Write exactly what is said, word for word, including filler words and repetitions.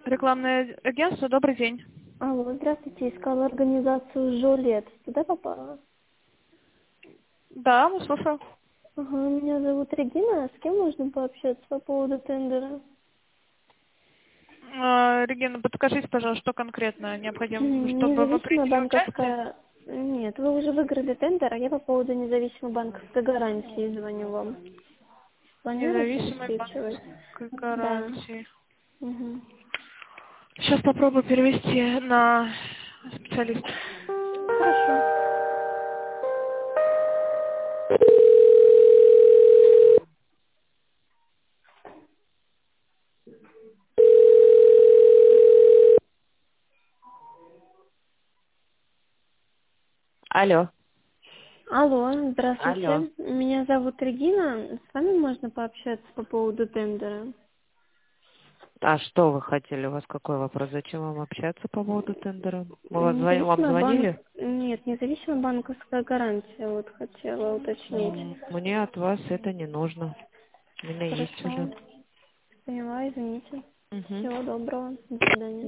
Рекламное агентство, добрый день. Алло, здравствуйте, искала организацию Жолет. Сюда попала? Да, мы слушаем. Ага, меня зовут Регина. С кем можно пообщаться по поводу тендера? Э, Регина, подскажите, пожалуйста, что конкретно необходимо, чтобы вы Независимая приняли участие? банковская... Нет, вы уже выиграли тендер, а я по поводу независимой банковской гарантии звоню вам. Планируете Независимой обеспечивать? банковской Да. гарантии. Угу. Сейчас попробую перевести на специалиста. Хорошо. Алло. Алло, Алло. здравствуйте. Меня зовут Регина. С вами можно пообщаться по поводу тендера? А что вы хотели? У вас какой вопрос? Зачем вам общаться по поводу тендера? Мы вас звон- вам Независимая банк... звонили? Нет, независимая банковская гарантия, вот хотела уточнить. М, Мне от вас это не нужно. У меня есть уже. Хорошо. Поняла, извините. Мгм. Всего доброго. До свидания.